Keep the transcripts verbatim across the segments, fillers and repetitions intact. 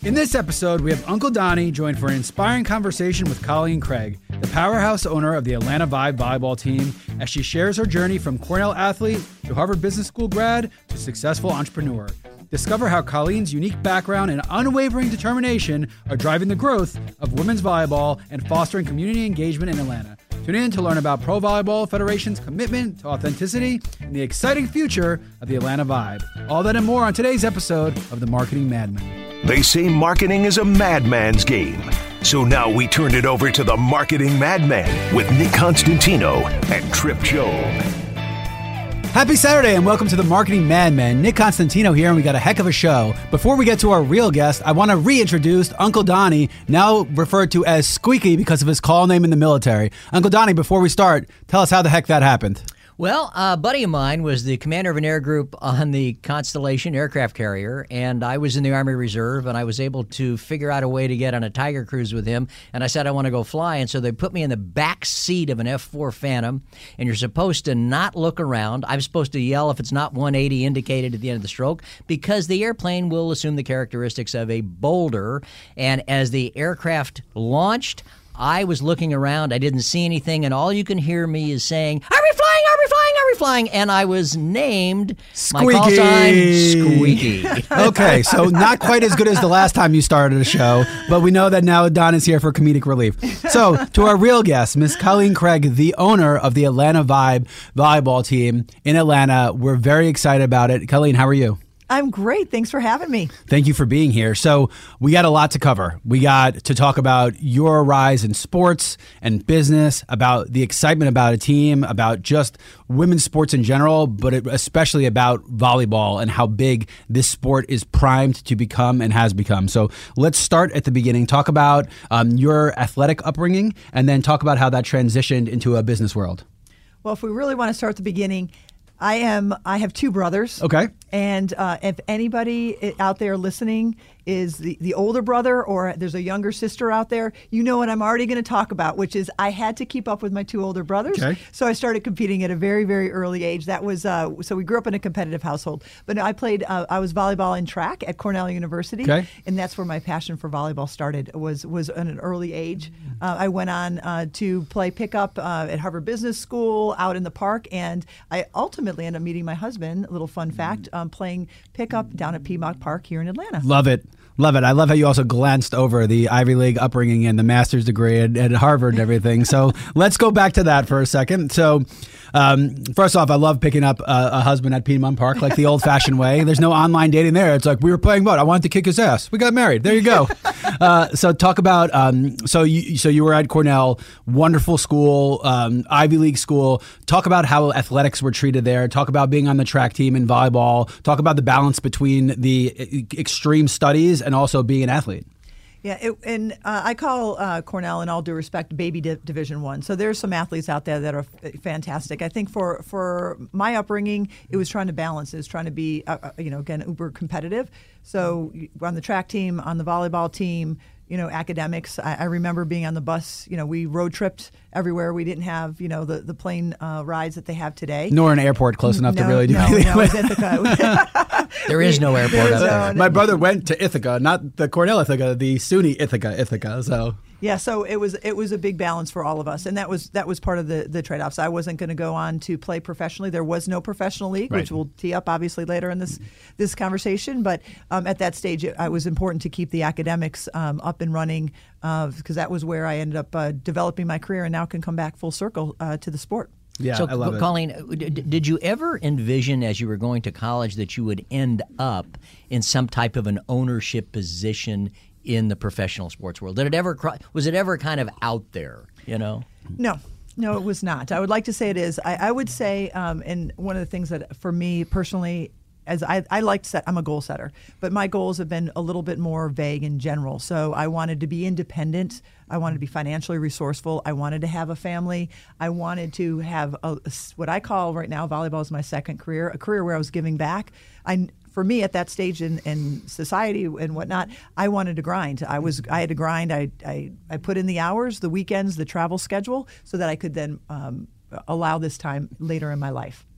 In this episode, we have Uncle Donnie joined for an inspiring conversation with Colleen Craig, the powerhouse owner of the Atlanta Vibe volleyball team, as she shares her journey from Cornell athlete to Harvard Business School grad to successful entrepreneur. Discover how Colleen's unique background and unwavering determination are driving the growth of women's volleyball and fostering community engagement in Atlanta. Tune in to learn about Pro Volleyball Federation's commitment to authenticity and the exciting future of the Atlanta Vibe. All that and more on today's episode of The Marketing Madman. They say marketing is a madman's game. So now we turn it over to The Marketing Madman with Nick Constantino and Trip Job. Happy Saturday and welcome to The Marketing Madman. Nick Constantino here, and we got a heck of a show. Before we get to our real guest, I want to reintroduce Uncle Donnie, now referred to as Squeaky because of his call name in the military. Uncle Donnie, before we start, tell us how the heck that happened. Well, a buddy of mine was the commander of an air group on the Constellation aircraft carrier, and I was in the Army Reserve, and I was able to figure out a way to get on a Tiger cruise with him, and I said I want to go fly, and so they put me in the back seat of an F four Phantom, and you're supposed to not look around. I'm supposed to yell if it's not one eighty indicated at the end of the stroke, because the airplane will assume the characteristics of a boulder, and as the aircraft launched, I was looking around, I didn't see anything, and all you can hear me is saying, "Are we flying? Are we flying? Are we flying?" And I was named Squeaky. my call sign, Squeaky. Okay, so not quite as good as the last time you started a show, but we know that now Don is here for comedic relief. So, to our real guest, Miss Colleen Craig, the owner of the Atlanta Vibe volleyball team in Atlanta. We're very excited about it. Colleen, how are you? I'm great. Thanks for having me. Thank you for being here. So we got a lot to cover. We got to talk about your rise in sports and business, about the excitement about a team, about just women's sports in general, but especially about volleyball and how big this sport is primed to become and has become. So let's start at the beginning. Talk about um, your athletic upbringing and then talk about how that transitioned into a business world. Well, if we really want to start at the beginning, I am. I have two brothers. Okay. And uh, if anybody out there listening is the, the older brother or there's a younger sister out there, you know what I'm already going to talk about, which is I had to keep up with my two older brothers. Okay. So I started competing at a very, very early age. That was uh, so we grew up in a competitive household. But I played, uh, I was volleyball and track at Cornell University. Okay. And that's where my passion for volleyball started, was was at an early age. Uh, I went on uh, to play pickup uh, at Harvard Business School out in the park. And I ultimately ended up meeting my husband, a little fun fact, um, playing pickup down at Piedmont Park here in Atlanta. Love it. Love it. I love how you also glanced over the Ivy League upbringing and the master's degree at, at Harvard and everything. So let's go back to that for a second. So um, first off, I love picking up a, a husband at Piedmont Park like the old-fashioned way. There's no online dating there. It's like we were playing what? I wanted to kick his ass. We got married. There you go. uh, so talk about, um, so you so you were at Cornell, wonderful school, um, Ivy League school. Talk about how athletics were treated there. Talk about being on the track team in volleyball. Talk about the balance between the extreme studies and also being an athlete. Yeah, it, and uh, I call uh, Cornell, in all due respect, baby di- Division One. So there's some athletes out there that are f- fantastic. I think for for my upbringing, it was trying to balance. It was trying to be, uh, you know, again, uber competitive. So on the track team, on the volleyball team, you know, academics. I, I remember being on the bus. You know, we road tripped everywhere. We didn't have, you know, the, the plane uh, rides that they have today. Nor an airport close enough no, to really do no, anything. No, it's Ithaca. There is no airport up there. My brother went to Ithaca, not the Cornell Ithaca, the SUNY Ithaca, Ithaca. So yeah, so it was it was a big balance for all of us, and that was that was part of the the trade offs. I wasn't going to go on to play professionally. There was no professional league, right. which we'll tee up obviously later in this this conversation. But um, at that stage, it, it was important to keep the academics um, up and running because uh, that was where I ended up uh, developing my career, and now can come back full circle uh, to the sport. Yeah, so, I love it. Colleen, did you ever envision as you were going to college that you would end up in some type of an ownership position in the professional sports world? Did it ever was it ever kind of out there, you know? No. No, it was not. I would like to say it is. I, I would say, um, and one of the things that for me personally, as I, I like to set, I'm a goal setter, but my goals have been a little bit more vague in general. So I wanted to be independent. I wanted to be financially resourceful. I wanted to have a family. I wanted to have a, what I call right now, volleyball is my second career, a career where I was giving back. I, for me at that stage in, in society and whatnot, I wanted to grind. I was I had to grind. I, I, I put in the hours, the weekends, the travel schedule, so that I could then um, allow this time later in my life.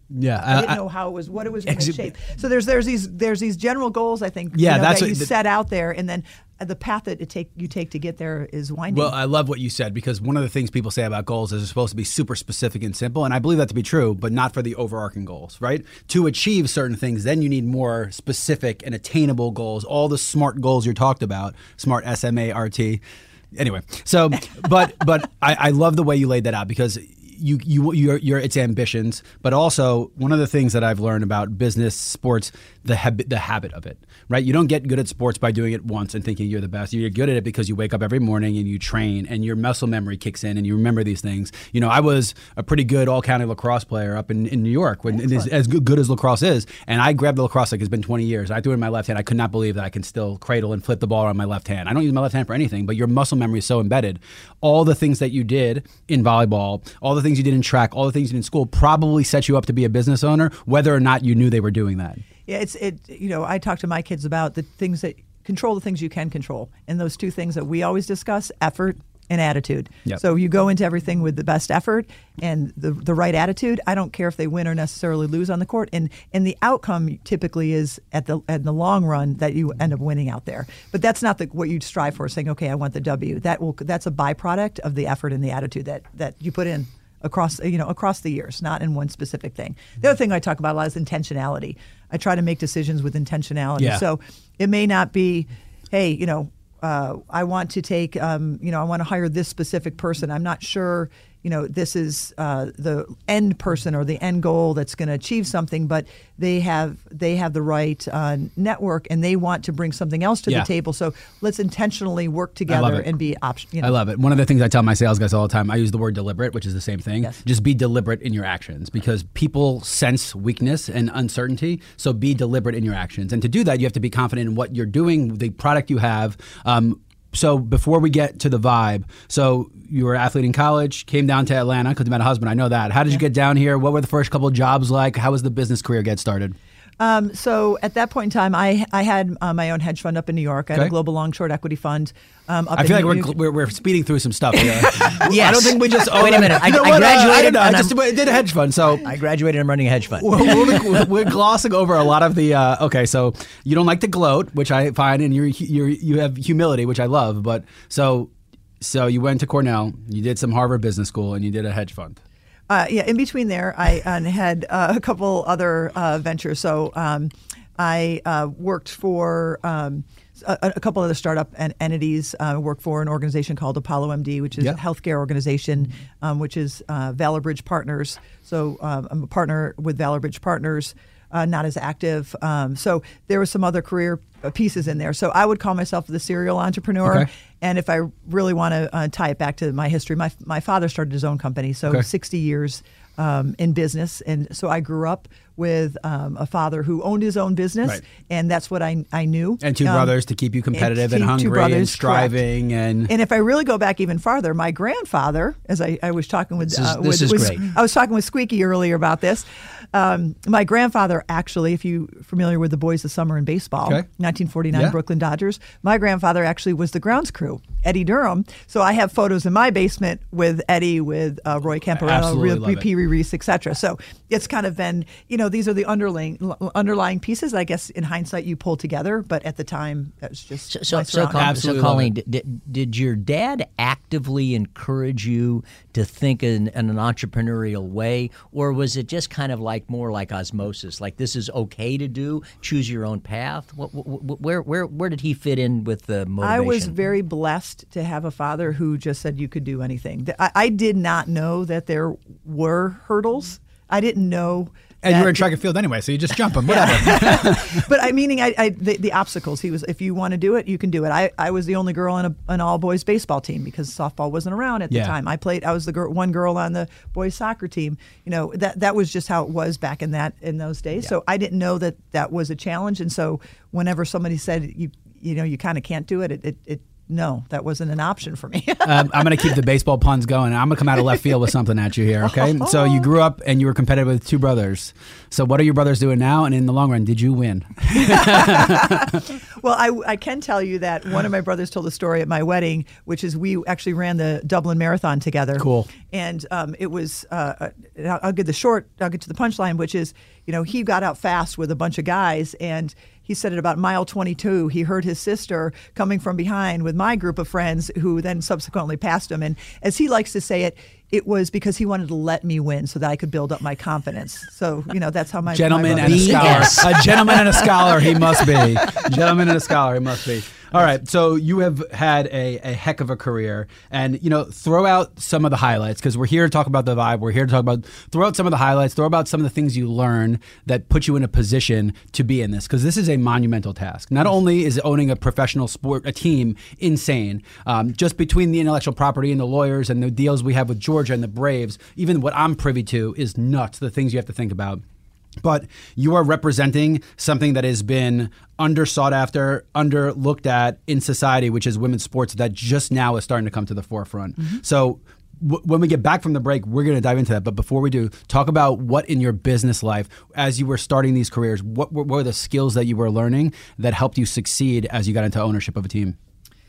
Yeah, I didn't I- know how it was, what it was going Ex- to shape. So there's there's these there's these general goals, I think. Yeah, you know, that's that what you the- set out there, and then the path that it take you take to get there is winding. Well, I love what you said, because one of the things people say about goals is they're supposed to be super specific and simple, and I believe that to be true, but not for the overarching goals, right? To achieve certain things, then you need more specific and attainable goals, all the SMART goals you talked about, SMART, S M A R T. Anyway, so, but but I, I love the way you laid that out, because you you you're, you're it's ambitions, but also one of the things that I've learned about business, sports, the habit the habit of it, right? You don't get good at sports by doing it once and thinking you're the best. You're good at it because you wake up every morning and you train, and your muscle memory kicks in and you remember these things. You know, I was a pretty good all-county lacrosse player up in, in New York, when as, as good, good as lacrosse is, and I grabbed the lacrosse like it's been twenty years. I threw it in my left hand. I could not believe that I can still cradle and flip the ball on my left hand. I don't use my left hand for anything, but your muscle memory is so embedded. All the things that you did in volleyball, all the things you did in track, all the things you did in school probably set you up to be a business owner, whether or not you knew they were doing that. Yeah, it's it. You know, I talk to my kids about the things that control the things you can control, and those two things that we always discuss: effort and attitude. Yep. So you go into everything with the best effort and the the right attitude. I don't care if they win or necessarily lose on the court, and and the outcome typically is at the at the long run that you end up winning out there. But that's not the, what you strive for. Saying, okay, I want the W. That will that's a byproduct of the effort and the attitude that that you put in across you know across the years, not in one specific thing. The other thing I talk about a lot is intentionality. I try to make decisions with intentionality. Yeah. So it may not be, hey, you know, uh, I want to take, um, you know, I want to hire this specific person. I'm not sure, you know, this is uh, the end person or the end goal that's going to achieve something, but they have they have the right uh, network and they want to bring something else to Yeah. the table. So let's intentionally work love together it. and be option. You know. I love it. One of the things I tell my sales guys all the time, I use the word deliberate, which is the same thing. Yes. Just be deliberate in your actions, because people sense weakness and uncertainty. So be deliberate in your actions. And to do that, you have to be confident in what you're doing, the product you have. Um, so before we get to the vibe, so you were an athlete in college, came down to Atlanta because you met a husband. I know that. How did you get down here? What were the first couple of jobs like? How was the business career get started? Um, so at that point in time, I I had uh, my own hedge fund up in New York. I had Okay. a global long short equity fund. Um, up I feel in like New- we're, we're we're speeding through some stuff here. Yes. I don't think we just. Wait a minute. I- You know I what? Uh, graduated I, and I just I'm- did a hedge fund, so I graduated. I'm running a hedge fund. we're, we're, we're glossing over a lot of the. Uh, okay, so you don't like to gloat, which I find, and you're you're you have humility, which I love. But so so you went to Cornell, you did some Harvard Business School, and you did a hedge fund. Uh, yeah, in between there, I uh, had uh, a couple other uh, ventures. So um, I uh, worked for um, a, a couple other startup en- entities. I uh, worked for an organization called Apollo M D, which is Yeah. a healthcare organization, um, which is uh, Valor Bridge Partners. So um, I'm a partner with Valor Bridge Partners. Uh, not as active. Um, so there were some other career uh, pieces in there. So I would call myself the serial entrepreneur. Okay. And if I really want to uh, tie it back to my history, my my father started his own company, so Okay. sixty years um, in business. And so I grew up with um, a father who owned his own business, Right. and that's what I, I knew. And two Um, brothers to keep you competitive and, two- two hungry and brothers, striving and. And if I really go back even farther, my grandfather, as I, I was talking with, This is- uh, this with, is with- great. I was talking with Squeaky earlier about this. Um, my grandfather, actually, if you're familiar with the Boys of Summer in baseball, Okay. nineteen forty-nine Yeah. Brooklyn Dodgers, my grandfather actually was the grounds crew, Eddie Durham. So I have photos in my basement with Eddie, with uh, Roy Camparello, Absolutely love it. Pee Wee Reese, et cetera. So it's kind of been, you know, these are the underlying underlying pieces. I guess in hindsight you pull together, but at the time that was just So, so, my so, surroundings. Col- so Absolutely love Colleen, did, did your dad actively encourage you to think in, in an entrepreneurial way, or was it just kind of like more like osmosis, like this is okay to do, choose your own path? What, what, where, where, where did he fit in with the motivation? I was very blessed to have a father who just said you could do anything. Th- I, I did not know that there were hurdles. I didn't know. And you that- were in track and field anyway, so you just jump them, whatever. But I meaning I, I the, the obstacles. He was, if you want to do it, you can do it. I, I was the only girl on a, an all boys baseball team because softball wasn't around at the Yeah. time. I played. I was the girl, one girl on the boys soccer team. You know, that that was just how it was back in that in those days. So I didn't know that that was a challenge. And so whenever somebody said you you know you kind of can't do it, it it. it no, that wasn't an option for me. um, I'm going to keep the baseball puns going. I'm going to come out of left field with something at you here, okay? So you grew up and you were competitive with two brothers. So what are your brothers doing now? And in the long run, did you win? Well, I, I can tell you that one of my brothers told a story at my wedding, which is we actually ran the Dublin Marathon together. Cool. And um, it was, uh, I'll get the short, I'll get to the punchline, which is, you know, he got out fast with a bunch of guys, and he said at about mile twenty-two, he heard his sister coming from behind with my group of friends, who then subsequently passed him. And as he likes to say it, it was because he wanted to let me win so that I could build up my confidence. So, you know, that's how my Gentleman my and a B S. scholar. A gentleman and a scholar he must be. Gentleman and a scholar he must be. All right, so you have had a, a heck of a career, and you know, throw out some of the highlights, because we're here to talk about the vibe. We're here to talk about, throw out some of the highlights, throw out some of the things you learned that put you in a position to be in this, because this is a monumental task. Not only is owning a professional sport, a team, insane, um, just between the intellectual property and the lawyers and the deals we have with Georgia and the Braves, even what I'm privy to is nuts, the things you have to think about. But you are representing something that has been under sought after, under looked at in society, which is women's sports, that just now is starting to come to the forefront. Mm-hmm. So w- when we get back from the break, we're going to dive into that. But before we do, talk about what in your business life, as you were starting these careers, what were, what were the skills that you were learning that helped you succeed as you got into ownership of a team?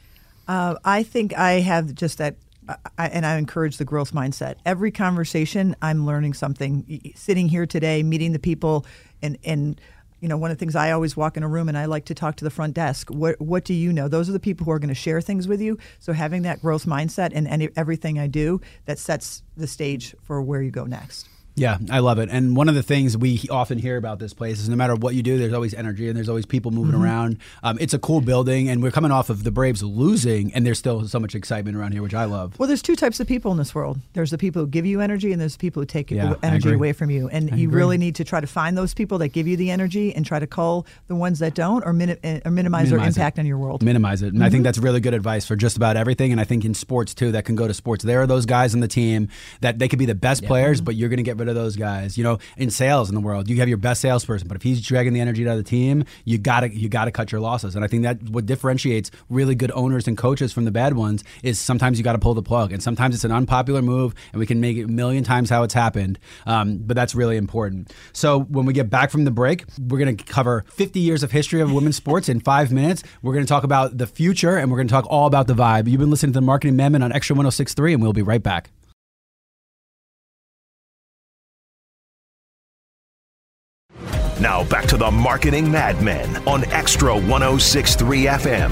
Uh, I think I have just that. I, and I encourage the growth mindset. Every conversation, I'm learning something. Sitting here today, meeting the people, and, and you know, one of the things, I always walk in a room and I like to talk to the front desk. What what do you know? Those are the people who are going to share things with you. So having that growth mindset in any, everything I do, that sets the stage for where you go next. Yeah, I love it. And one of the things we often hear about this place is no matter what you do, there's always energy and there's always people moving mm-hmm. around. Um, it's a cool building, and we're coming off of the Braves losing, and there's still so much excitement around here, which I love. Well, there's two types of people in this world. There's the people who give you energy, and there's the people who take yeah, energy away from you. And I you agree. really need to try to find those people that give you the energy and try to cull the ones that don't, or, min- or minimize, minimize their impact it. on your world. Minimize it. And mm-hmm. I think that's really good advice for just about everything. And I think in sports, too, that can go to sports. There are those guys on the team that they could be the best yeah. players, mm-hmm. but you're going to get rid of those guys. You know, in sales in the world, you have your best salesperson, but if he's dragging the energy out of the team, you gotta you gotta cut your losses. And I think that what differentiates really good owners and coaches from the bad ones is sometimes you got to pull the plug, and sometimes it's an unpopular move, and we can make it a million times how it's happened. Um, but that's really important. So when we get back from the break, we're going to cover fifty years of history of women's sports in five minutes. We're going to talk about the future, and we're going to talk all about the vibe. You've been listening to the Marketing Madmen on Extra one oh six point three, and we'll be right back. Now back to the Marketing Madmen on Extra one oh six point three F M.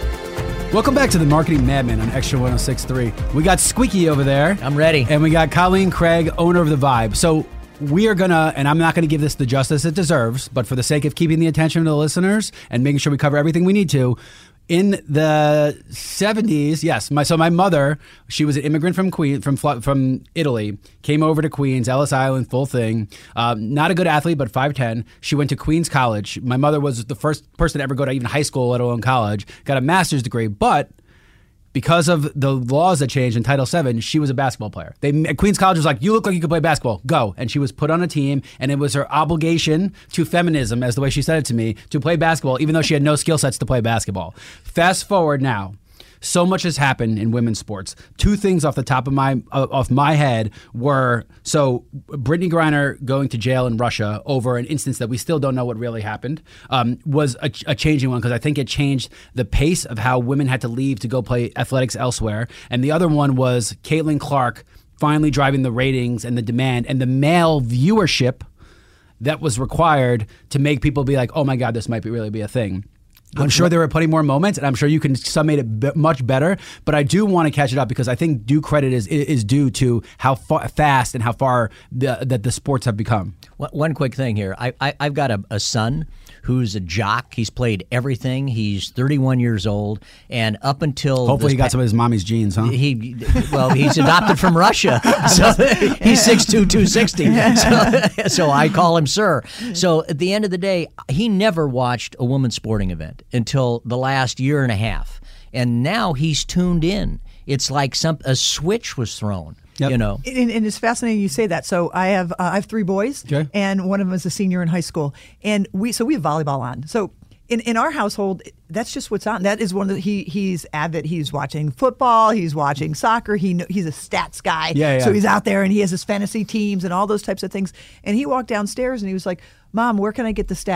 Welcome back to the Marketing Madmen on Extra one oh six point three. We got Squeaky over there. I'm ready. And we got Colleen Craig, owner of The Vibe. So we are going to, and I'm not going to give this the justice it deserves, but for the sake of keeping the attention of the listeners and making sure we cover everything we need to, in the seventies, yes. My so my mother, she was an immigrant from Queen from from Italy, came over to Queens, Ellis Island, full thing. Um, not a good athlete, but five ten. She went to Queens College. My mother was the first person to ever go to even high school, let alone college. Got a master's degree, but because of the laws that changed in Title seven, she was a basketball player. They, Queens College was like, you look like you could play basketball, go. And she was put on a team, and it was her obligation to feminism, as the way she said it to me, to play basketball, even though she had no skill sets to play basketball. Fast forward now. So much has happened in women's sports. Two things off the top of my uh, off my head were, so Brittany Griner going to jail in Russia over an instance that we still don't know what really happened, um, was a, a changing one, because I think it changed the pace of how women had to leave to go play athletics elsewhere. And the other one was Caitlin Clark finally driving the ratings and the demand and the male viewership that was required to make people be like, oh my God, this might be really be a thing. I'm sure there were plenty more moments, and I'm sure you can summate it b- much better. But I do want to catch it up, because I think due credit is is due to how fa- fast and how far the, that the sports have become. One quick thing here. I, I, I've got a, a son who's a jock. He's played everything. He's thirty-one years old, and up until hopefully he got pa- some of his mommy's genes, huh? He well, he's adopted from Russia, so he's six two, two sixty. So, so I call him sir. So at the end of the day, he never watched a women's sporting event until the last year and a half, and now he's tuned in. It's like some a switch was thrown. Yep. You know, and, and it's fascinating you say that. So I have uh, I have three boys, okay. and one of them is a senior in high school, and we so we have volleyball on. So in, in our household, that's just what's on. That is one of the, he he's avid. He's watching football. He's watching soccer. He kn- he's a stats guy. Yeah, yeah. So he's out there and he has his fantasy teams and all those types of things. And he walked downstairs and he was like, "Mom, where can I get the stats?"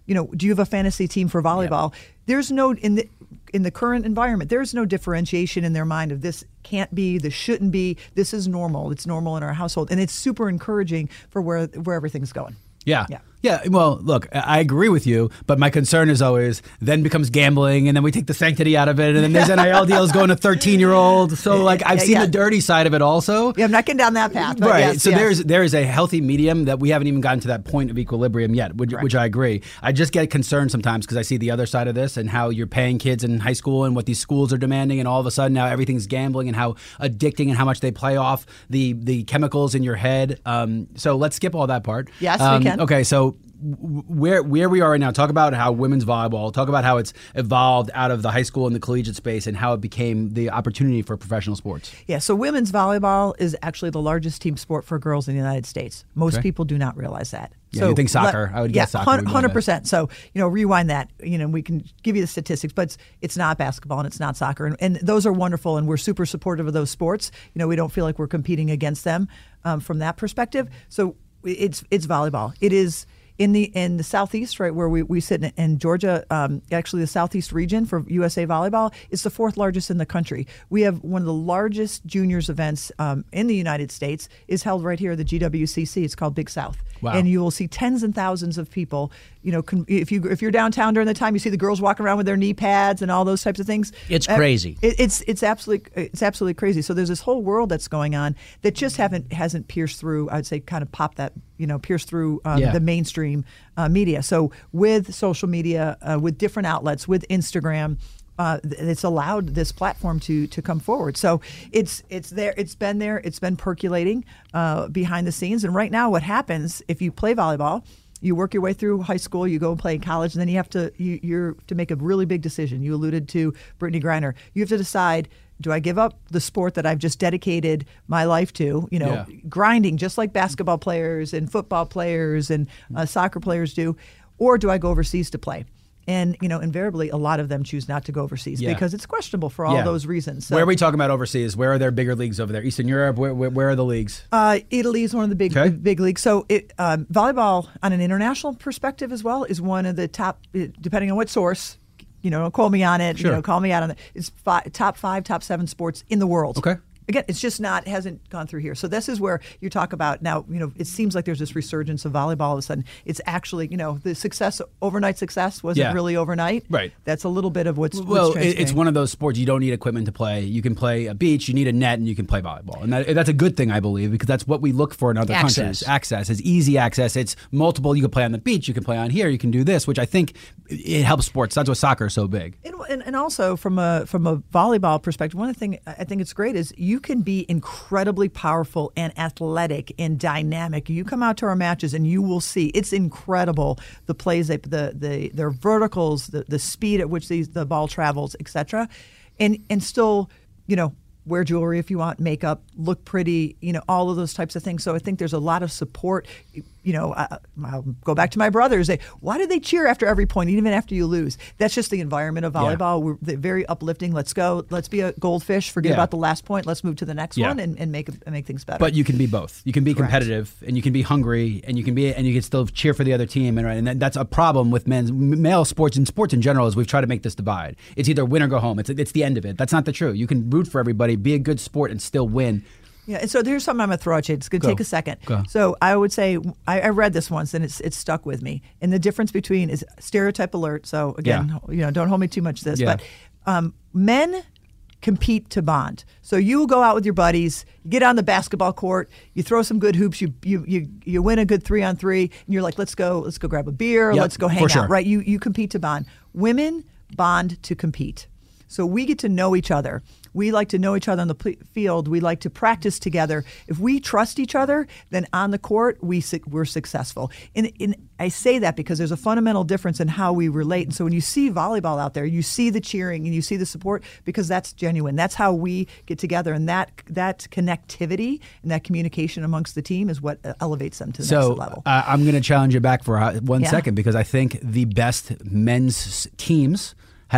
you know, do you have a fantasy team for volleyball? Yep. There's no in the in the current environment. There's no differentiation in their mind of this can't be, this shouldn't be. This is normal. It's normal in our household, and it's super encouraging for where where everything's going. Yeah. Yeah. Yeah, well, look, I agree with you, but my concern is always then becomes gambling, and then we take the sanctity out of it, and then there's N I L deals going to thirteen-year-old. So, like, I've yeah, seen yeah. the dirty side of it also. Yeah, I'm not getting down that path. But right. yes, so yes. there's there is a healthy medium that we haven't even gotten to that point of equilibrium yet, which, which I agree. I just get concerned sometimes because I see the other side of this and how you're paying kids in high school and what these schools are demanding, and all of a sudden now everything's gambling and how addicting and how much they play off the, the chemicals in your head. Um, so let's skip all that part. Yes, um, we can. Okay, so where where we are right now, talk about how women's volleyball, talk about how it's evolved out of the high school and the collegiate space and how it became the opportunity for professional sports. Yeah, so women's volleyball is actually the largest team sport for girls in the United States. Most Okay. people do not realize that. Yeah, so you think soccer. Let, I would yeah, guess soccer. would be one hundred the percent. So, you know, rewind that. You know, we can give you the statistics, but it's, it's not basketball and it's not soccer. And, and those are wonderful, and we're super supportive of those sports. You know, we don't feel like we're competing against them um, from that perspective. So it's it's volleyball. It is... In the in the southeast, right where we, we sit in, in Georgia, um, actually the southeast region for U S A Volleyball is the fourth largest in the country. We have one of the largest juniors events um, in the United States is held right here at the G W C C. It's called Big South, Wow. and you will see tens and thousands of people. You know, con- if you if you're downtown during the time, you see the girls walking around with their knee pads and all those types of things. It's Uh, crazy. It, it's it's absolutely it's absolutely crazy. So there's this whole world that's going on that just haven't hasn't pierced through. I'd say kind of popped that you know pierced through um, Yeah. the mainstream uh, media. So with social media, uh, with different outlets, with Instagram. Uh, it's allowed this platform to to come forward. So it's it's there. It's been there. It's been percolating uh, behind the scenes. And right now, what happens if you play volleyball? You work your way through high school, you go and play in college, and then you have to you, you're to make a really big decision. You alluded to Brittany Griner. You have to decide: do I give up the sport that I've just dedicated my life to? You know, Yeah. grinding just like basketball players and football players and uh, soccer players do, or do I go overseas to play? And, you know, invariably, a lot of them choose not to go overseas Yeah. because it's questionable for all Yeah. those reasons. So, Where are we talking about overseas? Where are there bigger leagues over there? Eastern Europe? Where, where, where are the leagues? Uh, Italy is one of the big Okay. big leagues. So it, um, volleyball, on an international perspective as well, is one of the top, uh, depending on what source, you know, don't quote me on it, Sure. you know, call me out on it. It's fi- top five, top seven sports in the world. Okay. Again, it's just not, hasn't gone through here. So this is where you talk about now, you know, it seems like there's this resurgence of volleyball all of a sudden. It's actually, you know, the success, overnight success wasn't Yeah. really overnight. Right. That's a little bit of what's, Well, what's it- it's transferring. one of those sports you don't need equipment to play. You can play a beach, you need a net, and you can play volleyball. And that, that's a good thing, I believe, because that's what we look for in other Access. countries. Access. It's easy access. It's multiple. You can play on the beach, you can play on here, you can do this, which I think it helps sports. That's why soccer is so big. And, and, and also from a from a volleyball perspective, one of the things I think it's great is you can be incredibly powerful and athletic and dynamic. You come out to our matches and you will see it's incredible the plays, they, the the their verticals, the, the speed at which these the ball travels, et cetera, and and still, you know, wear jewelry if you want, makeup, look pretty, you know, all of those types of things. So I think there's a lot of support. You know, I, I'll go back to my brothers. They, why do they cheer after every point, even after you lose? That's just the environment of volleyball. We're they're very uplifting. Let's go. Let's be a goldfish. Forget Yeah. about the last point. Let's move to the next Yeah. one and, and make make things better. But you can be both. You can be Correct. competitive, and you can be hungry, and you can be, and you can still cheer for the other team. And right, and that, that's a problem with men's male sports and sports in general. Is we've tried to make this divide. It's either win or go home. It's it's the end of it. That's not the truth. You can root for everybody, be a good sport, and still win. Yeah, and so here's something I'm going to throw at you. It's going to Go. take a second. Go. So I would say I, I read this once and it's it's stuck with me. And the difference between is stereotype alert. So again, Yeah. you know, don't hold me too much to this, Yeah. but um, men compete to bond. So you will go out with your buddies, you get on the basketball court, you throw some good hoops, you you you, you win a good three on three, and you're like, let's go, let's go grab a beer, Yep, let's go hang for out. sure. Right? You you compete to bond. Women bond to compete. So we get to know each other. We like to know each other on the pl- field. We like to practice together. If we trust each other, then on the court, we su- we're successful. And, and I say that because there's a fundamental difference in how we relate. And so when you see volleyball out there, you see the cheering and you see the support because that's genuine. That's how we get together. And that that connectivity and that communication amongst the team is what uh, elevates them to the So next level. uh, I'm going to challenge you back for uh, one Yeah. second because I think the best men's teams have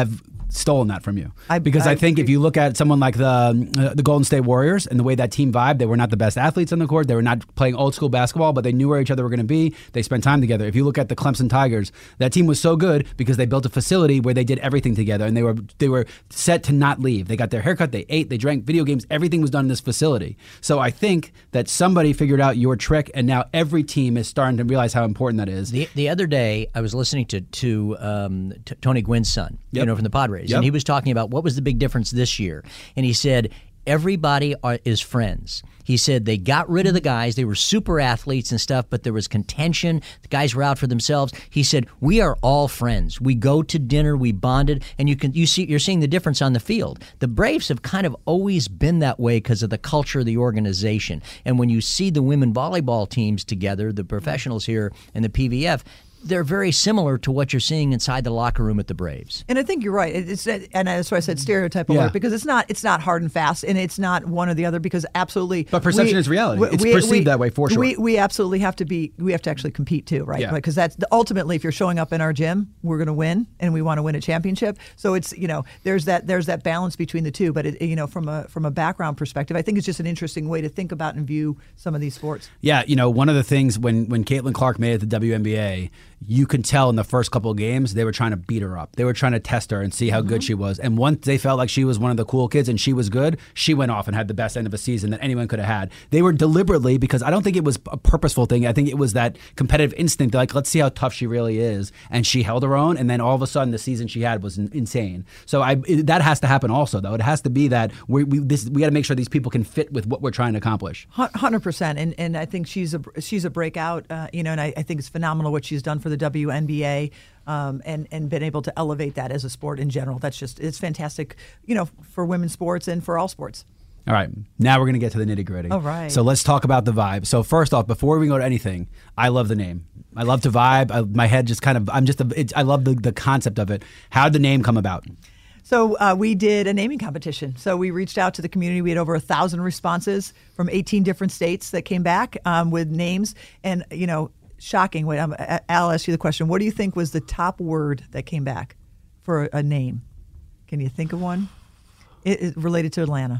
stolen that from you. I- because I, I think if agree. you look at someone like the um, uh, the Golden State Warriors and the way that team vibed, they were not the best athletes on the court. They were not playing old school basketball, but they knew where each other were going to be. They spent time together. If you look at the Clemson Tigers, that team was so good because they built a facility where they did everything together, and they were they were set to not leave. They got their haircut, they ate, they drank, video games, everything was done in this facility. So I think that somebody figured out your trick, and now every team is starting to realize how important that is. The the other day, I was listening to to um, t- Tony Gwynn's son, you Yep. know, from the Padres, Yep. and he was talking about what was the big difference this year, and he said everybody are, is friends. He said they got rid of the guys; they were super athletes and stuff, but there was contention. The guys were out for themselves. He said we are all friends. We go to dinner, we bonded, and you can you see you're seeing the difference on the field. The Braves have kind of always been that way because of the culture of the organization, and when you see the women volleyball teams together, the professionals here and the P V F. They're very similar to what you're seeing inside the locker room at the Braves. And I think you're right. It's and that's why I said stereotype Yeah. alert, because it's not it's not hard and fast, and it's not one or the other, because absolutely. But perception is reality. It's perceived that way for sure. We we absolutely have to be we have to actually compete too, right? Yeah. Because that's ultimately, if you're showing up in our gym, we're going to win, and we want to win a championship. So it's you know there's that there's that balance between the two. But it, you know from a from a background perspective, I think it's just an interesting way to think about and view some of these sports. Yeah, you know, one of the things when when Caitlin Clark made it to W N B A, you could tell in the first couple of games they were trying to beat her up. They were trying to test her and see how good she was. And once they felt like she was one of the cool kids and she was good, she went off and had the best end of a season that anyone could have had. They were deliberately, because I don't think it was a purposeful thing. I think it was that competitive instinct. They're like, let's see how tough she really is. And she held her own. And then all of a sudden, the season she had was in- insane. So I it, that has to happen also, though. It has to be that we we this we got to make sure these people can fit with what we're trying to accomplish. one hundred percent, and and I think she's a she's a breakout, uh, you know, and I, I think it's phenomenal what she's done for the W N B A, um, and and been able to elevate that as a sport in general. That's just it's fantastic, you know, for women's sports and for all sports. All right, now we're going to get to the nitty gritty. All right. So let's talk about the vibe. So first off, before we go to anything, I love the name. I love to vibe. I, my head just kind of, I'm just, a, it, I love the, the concept of it. How did the name come about? So uh, we did a naming competition. So we reached out to the community. We had over a thousand responses from eighteen different states that came back um, with names. And, you know, shocking. Wait, I'm, I'll ask you the question. What do you think was the top word that came back for a, a name? Can you think of one? It, it related to Atlanta.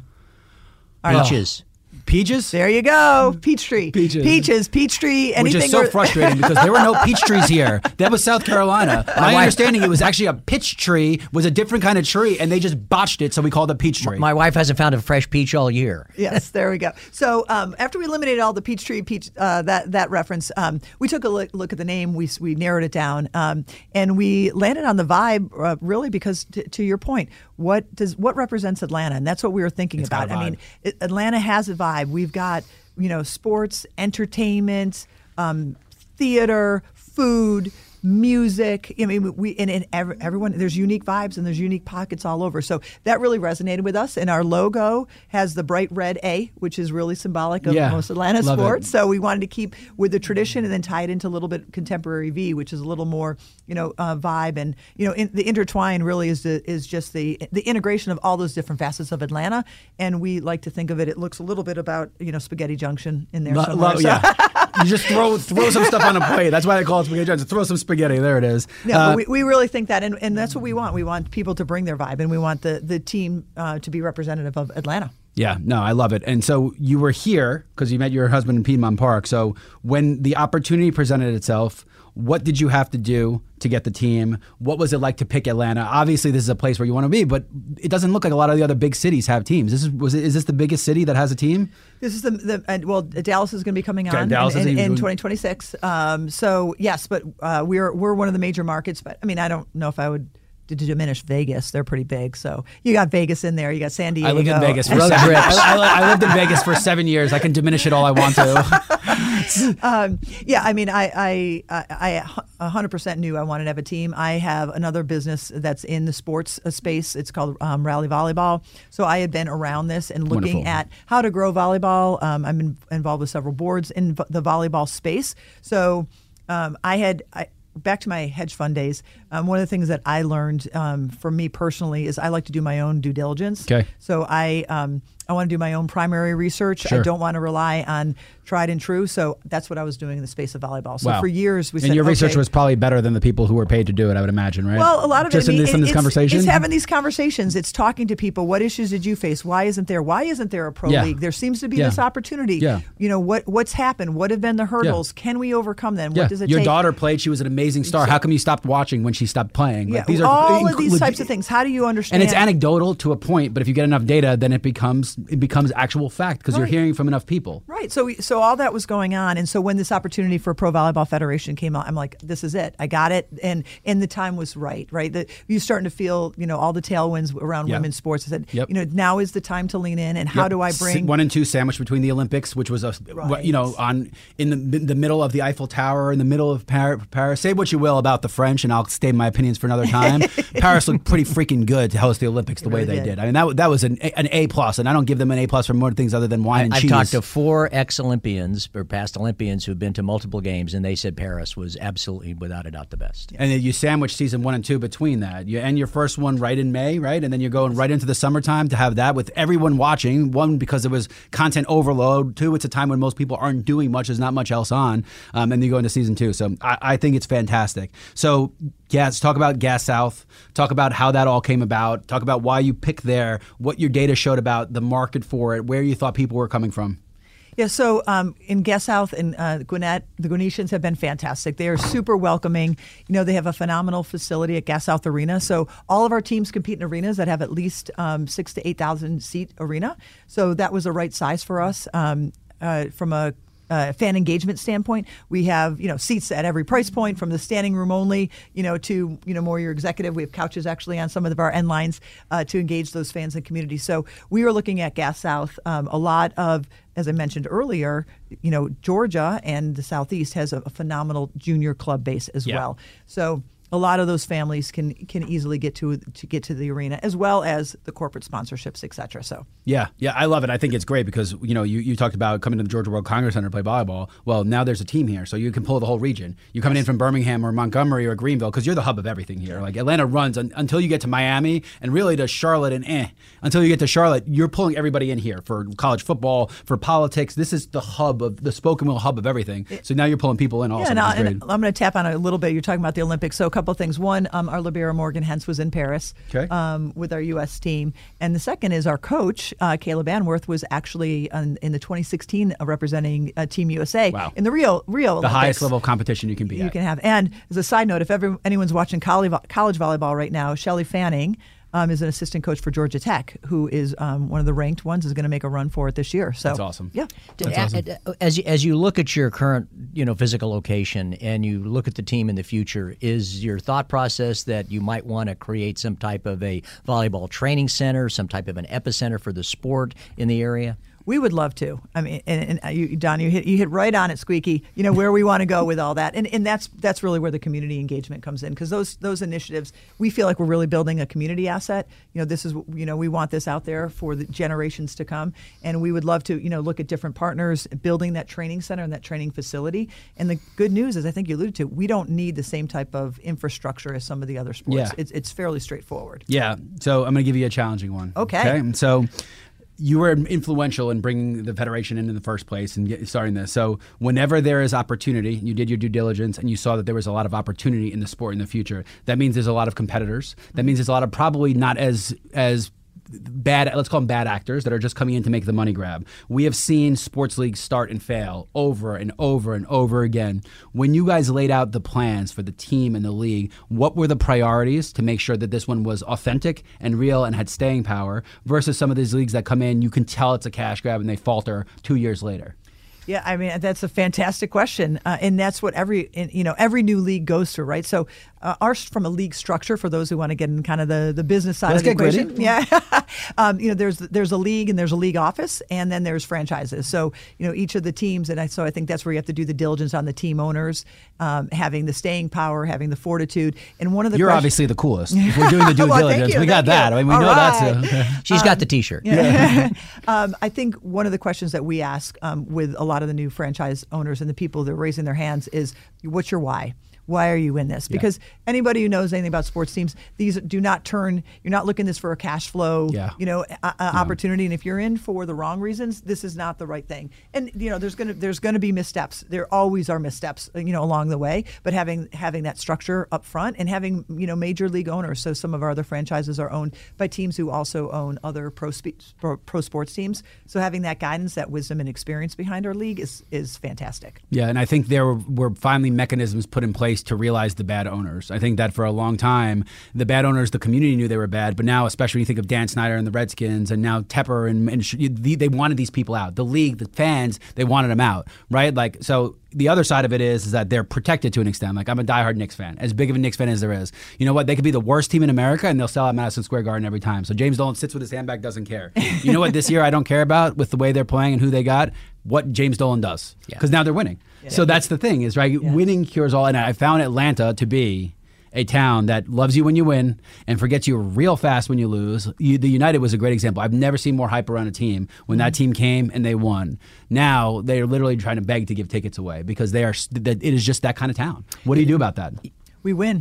All right. Peaches. Peaches? There you go. Peachtree. Peaches. Peaches, Peachtree, Which anything. is so where- frustrating because there were no peach trees here. That was South Carolina. My understanding, it was actually a pitch tree, was a different kind of tree, and they just botched it, so we called it peach tree. My wife hasn't found a fresh peach all year. Yes, there we go. So um, after we eliminated all the Peachtree peach uh, that that reference, um, we took a look, look at the name. We we narrowed it down, um, and we landed on the vibe uh, really because t- to your point, what does what represents Atlanta, and that's what we were thinking It's got about. a I mean, vibe. it, Atlanta has a vibe. We've got you know sports, entertainment, um, theater, food. Music. I mean, we and, and every, everyone. There's unique vibes and there's unique pockets all over. So that really resonated with us. And our logo has the bright red A, which is really symbolic of Yeah, most Atlanta love sports. it. So we wanted to keep with the tradition and then tie it into a little bit contemporary V, which is a little more, you know, uh, vibe. And you know, in, the intertwine really is the, is just the the integration of all those different facets of Atlanta. And we like to think of it. It looks a little bit about you know Spaghetti Junction in there Lo- somewhere. lo- So- yeah. You just throw throw some stuff on a plate. That's why they call it spaghetti junction. Throw some spaghetti. There it is. No, Uh, but we, we really think that, and, and that's what we want. We want people to bring their vibe, and we want the, the team uh, to be representative of Atlanta. Yeah, no, I love it. And so you were here because you met your husband in Piedmont Park. So when the opportunity presented itself, what did you have to do to get the team? What was it like to pick Atlanta? Obviously, this is a place where you want to be, but it doesn't look like a lot of the other big cities have teams. This is was it, is this the biggest city that has a team? This is the, the and, well, Dallas is going to be coming Okay, on Dallas in, is in, even- in twenty twenty-six. Um, so yes, but uh, we're we're one of the major markets. But I mean, I don't know if I would. To diminish Vegas, they're pretty big. So you got Vegas in there. You got San Diego. I lived in Vegas for Road seven. trips. I, I, I lived in Vegas for seven years. I can diminish it all I want to. um, yeah, I mean, I, I, I, I one hundred percent knew I wanted to have a team. I have another business that's in the sports uh, space. It's called um, Rally Volleyball. So I had been around this and looking Wonderful. at how to grow volleyball. Um, I'm in, involved with several boards in vo- the volleyball space. So um, I had. I, back to my hedge fund days, um, one of the things that I learned um, for me personally is I like to do my own due diligence. Okay. So I um, I want to do my own primary research. Sure. I don't want to rely on tried and true. So that's what I was doing in the space of volleyball. So Wow. for years we and said, your research okay, was probably better than the people who were paid to do it, I would imagine, right? well, a lot of Just it, I in mean, this, in this it's, conversation? It's having these conversations. It's talking to people. What issues did you face? Why isn't there? Why isn't there a pro Yeah. league? There seems to be Yeah. this opportunity. Yeah. You know, what what's happened? What have been the hurdles? Can we overcome them? Yeah. What does it Your take? daughter played. She was an amazing star. How come you stopped watching when she stopped playing? Yeah, Like, these are all of inc- these types of things. How do you understand? And it's anecdotal to a point, but if you get enough data, then it becomes it becomes actual fact because you're Right. hearing from enough people. Right. So we, so all that was going on, and so when this opportunity for Pro Volleyball Federation came out, I'm like, this is it. I got it, and and the time was right. Right. That you're starting to feel, you know, all the tailwinds around Yeah. women's sports. I said, Yep. you know, now is the time to lean in, and how Yep. do I S- bring one and two sandwich between the Olympics, which was a Right. you know on in the the middle of the Eiffel Tower, in the middle of Par- Paris. Say what you will about the French, and I'll state my opinions for another time. Paris looked pretty freaking good to host the Olympics the It way really they did. did. I mean that that was an an A plus, and I don't give them an A plus for more things other than wine and I've cheese. talked to four ex-Olympians or past Olympians who've been to multiple games, and they said Paris was absolutely, without a doubt, the best. And then you sandwich season one and two between that. You end your first one right in May, right? And then you're going right into the summertime to have that with everyone watching. One, because it was content overload. Two, it's a time when most people aren't doing much. There's not much else on. Um, and you go into season two. So I, I think it's fantastic. So, Gas, talk about Gas South. Talk about how that all came about. Talk about why you picked there, what your data showed about the market for it, where you thought people were coming from. Yeah, so um, in Gas South and uh, Gwinnett, the Gwinnetians have been fantastic. They are super welcoming. You know, they have a phenomenal facility at Gas South Arena. So all of our teams compete in arenas that have at least um, six to eight thousand seat arena. So that was the right size for us um, uh, from a Uh, fan engagement standpoint. We have, you know, seats at every price point, from the standing room only, you know, to, you know, more your executive. We have couches actually on some of our end lines uh, to engage those fans and community. So we were looking at Gas South. Um, a lot of, as I mentioned earlier, you know, Georgia and the Southeast has a, a phenomenal junior club base as Yeah. well. So a lot of those families can can easily get to to get to the arena, as well as the corporate sponsorships, et cetera. So Yeah, yeah, I love it. I think it's great because, you know, you, you talked about coming to the Georgia World Congress Center to play volleyball. Well, now there's a team here, so you can pull the whole region. You're coming in from Birmingham or Montgomery or Greenville because you're the hub of everything here. Like Atlanta runs un, until you get to Miami and really to Charlotte and eh. Until you get to Charlotte, you're pulling everybody in here for college football, for politics. This is the hub of the spoken wheel hub of everything. So now you're pulling people in also. yeah, and, which I, is great. and I'm going to tap on it a little bit. You're talking about the Olympics, so a couple of things. One, um, our libero Morgan Hens was in Paris Okay. um, with our U S team, and the second is our coach uh, Caleb Anworth was actually on, in the twenty sixteen uh, representing uh, Team U S A Wow. in the Rio Rio The Olympics. highest level of competition you can be you at. can have. And as a side note, if ever anyone's watching college, college volleyball right now, Shelley Fanning um, is an assistant coach for Georgia Tech, who is um, one of the ranked ones, is going to make a run for it this year. So That's awesome. Yeah. That's awesome. As you, as you look at your current, you know, physical location and you look at the team in the future, is your thought process that you might want to create some type of a volleyball training center, some type of an epicenter for the sport in the area? We would love to. I mean, and, and you, Don, you hit you hit right on it, Squeaky. You know where we want to go with all that, and and that's that's really where the community engagement comes in, because those those initiatives, we feel like we're really building a community asset. You know, this is you know we want this out there for the generations to come, and we would love to you know look at different partners building that training center and that training facility. And the good news is, I think you alluded to, we don't need the same type of infrastructure as some of the other sports. Yeah. It's it's fairly straightforward. Yeah. So I'm going to give you a challenging one. Okay. And so you were influential in bringing the federation in in the first place and get, starting this. So whenever there is opportunity, you did your due diligence and you saw that there was a lot of opportunity in the sport in the future. That means there's a lot of competitors. That means there's a lot of probably not as as bad, let's call them bad actors that are just coming in to make the money grab. We have seen sports leagues start and fail over and over and over again. When you guys laid out the plans for the team and the league, what were the priorities to make sure that this one was authentic and real and had staying power versus some of these leagues that come in, you can tell it's a cash grab and they falter two years later? Yeah, I mean that's a fantastic question, uh, and that's what every you know every new league goes through, right? So, uh, ours from a league structure for those who want to get in kind of the, the business side Let's of the get gritty. equation. Yeah, um, you know, there's there's a league and there's a league office, and then there's franchises. So, you know, each of the teams, and I, so I think that's where you have to do the diligence on the team owners, um, having the staying power, having the fortitude, and one of the You're questions- obviously the coolest. If we're doing the due Well, thank diligence, you, we got thank that. you. I mean, we All know right. that's a, okay. She's got the T-shirt. Yeah. um, I think one of the questions that we ask um, with a lot of the new franchise owners and the people that are raising their hands is, what's your why? why are you in this? Yeah. Because anybody who knows anything about sports teams, these do not turn. You're not looking this for a cash flow, Yeah. you know, a, a opportunity. And if you're in for the wrong reasons, this is not the right thing. And you know, there's gonna there's gonna be missteps. There always are missteps, you know, along the way. But having having that structure up front and having you know major league owners. So some of our other franchises are owned by teams who also own other pro spe- pro, pro sports teams. So having that guidance, that wisdom and experience behind our league is is fantastic. Yeah, and I think there were, were finally mechanisms put in place to realize the bad owners. I think that for a long time, the bad owners, the community knew they were bad, but now, especially when you think of Dan Snyder and the Redskins, and now Tepper, and, and they wanted these people out. The league, the fans, they wanted them out, right? Like, so the other side of it is, is that they're protected to an extent. Like, I'm a diehard Knicks fan, as big of a Knicks fan as there is. You know what? They could be the worst team in America, and they'll sell out Madison Square Garden every time. So James Dolan sits with his hand back, doesn't care. You know what? This year I don't care about with the way they're playing and who they got. What James Dolan does, because yeah. now they're winning. Yeah. So that's the thing is right. Yeah. Winning cures all, and I found Atlanta to be a town that loves you when you win and forgets you real fast when you lose. You, the United was a great example. I've never seen more hype around a team when mm-hmm. that team came and they won. Now they're literally trying to beg to give tickets away because they are. It is just that kind of town. What do you do about that? We win.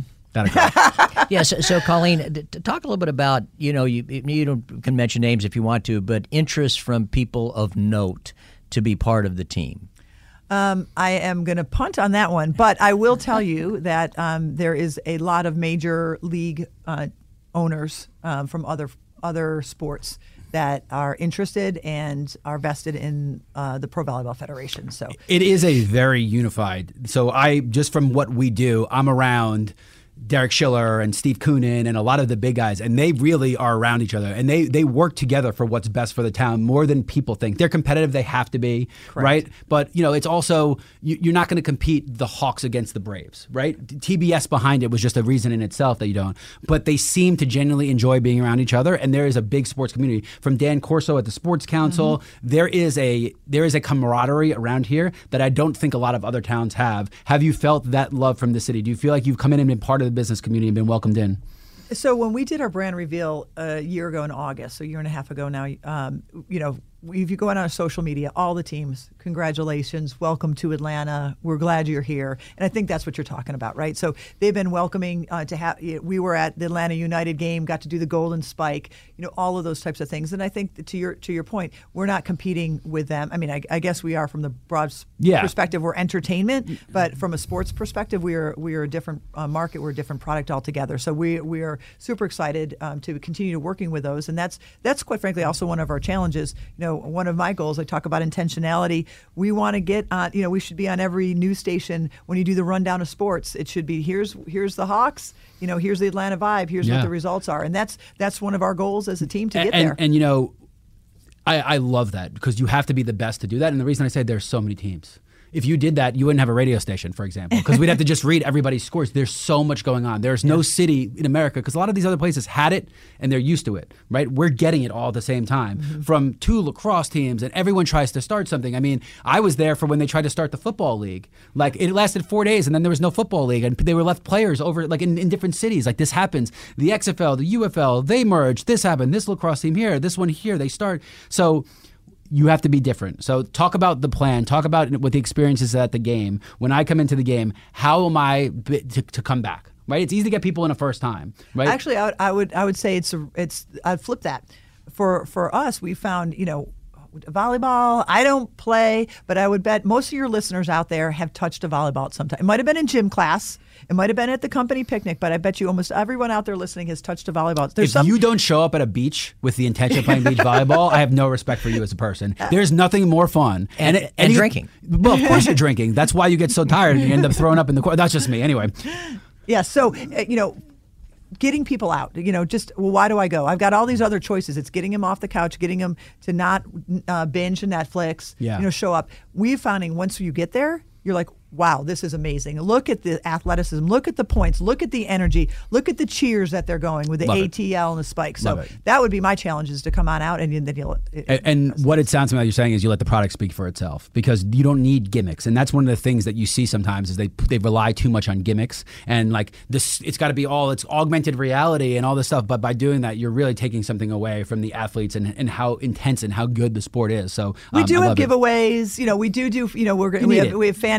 Yes. yeah, so, so Colleen, t- talk a little bit about, you know, you you don't, can mention names if you want to, but interest from people of note to be part of the team. Um, I am going to punt on that one, but I will tell you that um, there is a lot of major league uh, owners um, from other other sports that are interested and are vested in uh, the Pro Volleyball Federation. So it is a very unified. So I just from what we do, I'm around Derek Schiller and Steve Koonin and a lot of the big guys, and they really are around each other, and they they work together for what's best for the town more than people think. They're competitive; they have to be, Correct. Right? But you know, it's also you, you're not going to compete the Hawks against the Braves, right? T B S behind it was just a reason in itself that you don't. But they seem to genuinely enjoy being around each other, and there is a big sports community. From Dan Corso at the Sports Council, mm-hmm. there is a there is a camaraderie around here that I don't think a lot of other towns have. Have you felt that love from the city? Do you feel like you've come in and been part of the business community and been welcomed in? So when we did our brand reveal a year ago in August, so a year and a half ago now, um, you know, if you go out on social media, all the teams, congratulations, welcome to Atlanta. We're glad you're here. And I think that's what you're talking about, right? So they've been welcoming uh, to have, we were at the Atlanta United game, got to do the Golden Spike, you know, all of those types of things. And I think to your to your point, we're not competing with them. I mean, I, I guess we are from the broad yeah. perspective. We're entertainment, but from a sports perspective, we are we are a different uh, market. We're a different product altogether. So we we are super excited um, to continue working with those. And that's that's quite frankly also one of our challenges. You know, one of my goals, I talk about intentionality. We want to get on, you know, we should be on every news station when you do the rundown of sports. It should be here's here's the Hawks, you know, here's the Atlanta vibe, here's yeah. what the results are. And that's that's one of our goals as a team to and, get there. And, and you know, I, I love that because you have to be the best to do that. And the reason I say there's so many teams. If you did that, you wouldn't have a radio station, for example, because we'd have to just read everybody's scores. There's so much going on. There's no yeah. city in America, because a lot of these other places had it and they're used to it, right? We're getting it all at the same time mm-hmm. from two lacrosse teams, and everyone tries to start something. I mean, I was there for when they tried to start the football league. Like, it lasted four days, and then there was no football league, and they were left players over, like, in, in different cities. Like, this happens. The X F L, the U F L, they merged. This happened. This lacrosse team here. This one here. They start. So you have to be different. So talk about the plan. Talk about what the experience is at the game. When I come into the game, how am I to, to come back? Right? It's easy to get people in a first time. Right? Actually, I would I would, I would say it's a, it's I'd flip that. For for us, we found you know. volleyball, I don't play, but I would bet most of your listeners out there have touched a volleyball at some time. It might have been in gym class. It might have been at the company picnic, but I bet you almost everyone out there listening has touched a volleyball. There's if some... you don't show up at a beach with the intention of playing beach volleyball, I have no respect for you as a person. There's nothing more fun. And, and, and, and drinking. Well, of course you're drinking. That's why you get so tired and you end up throwing up in the court. That's just me. Anyway. Yeah, so, you know, getting people out, you know, just, well, why do I go? I've got all these other choices. It's getting them off the couch, getting them to not uh, binge Netflix, yeah. you know, show up. We're finding once you get there, you're like, wow, this is amazing. Look at the athleticism. Look at the points. Look at the energy. Look at the cheers that they're going with the Love A T L it. and the spikes. Love So it. that would be my challenge, is to come on out and then you'll. It, and and what it sounds to me like you're saying is you let the product speak for itself, because you don't need gimmicks. And that's one of the things that you see sometimes is they they rely too much on gimmicks, and like this, it's got to be all, it's augmented reality and all this stuff. But by doing that, you're really taking something away from the athletes and, and how intense and how good the sport is. So we um, do I have love giveaways. It. You know, we do do. You know, we're you we have it. we have fan engagement.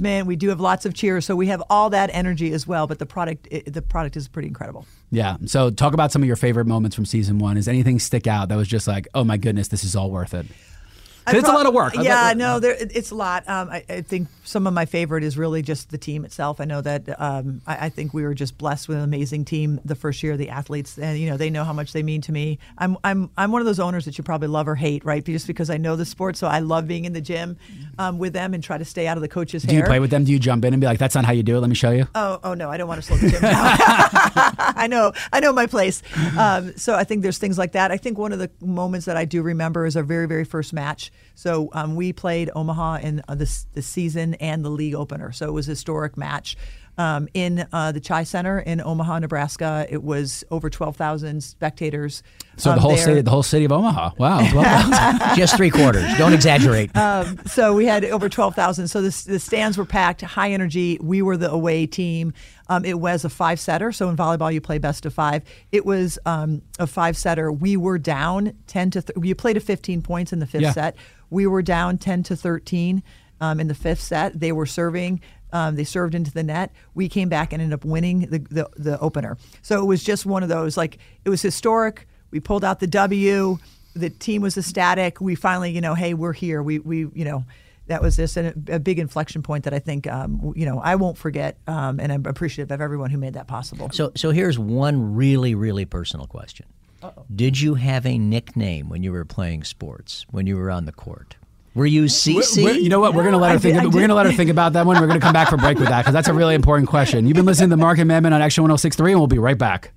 encouragement. We do have lots of cheers, so we have all that energy as well. But the product, it, the product is pretty incredible. Yeah. So talk about some of your favorite moments from season one. Does anything stick out that was just like, oh my goodness, this is all worth it? It's pro- a lot of work. Yeah, no, there, it's a lot. Um, I, I think some of my favorite is really just the team itself. I know that um, I, I think we were just blessed with an amazing team the first year. The athletes, and you know, they know how much they mean to me. I'm I'm I'm one of those owners that you probably love or hate, right? Just because I know the sport, so I love being in the gym um, with them and try to stay out of the coach's Do hair. you play with them? Do you jump in and be like, "That's not how you do it. Let me show you"? Oh, oh no, I don't want to slow the gym down. I know, I know my place. Um, so I think there's things like that. I think one of the moments that I do remember is our very, very first match. So um, we played Omaha in uh, this the season and the league opener. So it was a historic match um, in uh, the Chi Center in Omaha, Nebraska. It was over twelve thousand spectators. So um, the whole there. city, the whole city of Omaha. Wow, twelve thousand. Just three quarters. Don't exaggerate. Um, so we had over twelve thousand. So the, the stands were packed, high energy. We were the away team. Um, it was a five-setter. So in volleyball, you play best of five. It was um, a five-setter. We were down ten to. Th- you played to fifteen points in the fifth Yeah. set. We were down ten to thirteen um, in the fifth set. They were serving. Um, they served into the net. We came back and ended up winning the, the the opener. So it was just one of those. Like, it was historic. We pulled out the W. The team was ecstatic. We finally, you know, hey, we're here. We we you know. That was just a, a big inflection point that I think, um, you know, I won't forget, um, and I'm appreciative of everyone who made that possible. So, so here's one really, really personal question. Uh-oh. Did you have a nickname when you were playing sports, when you were on the court? Were you C C? We're, we're, you know what? We're gonna let her I think. did- I We're gonna did. let her think about that one. We're gonna come back for break with that because that's a really important question. You've been listening to the Marketing Madman on Extra one oh six point three, and we'll be right back.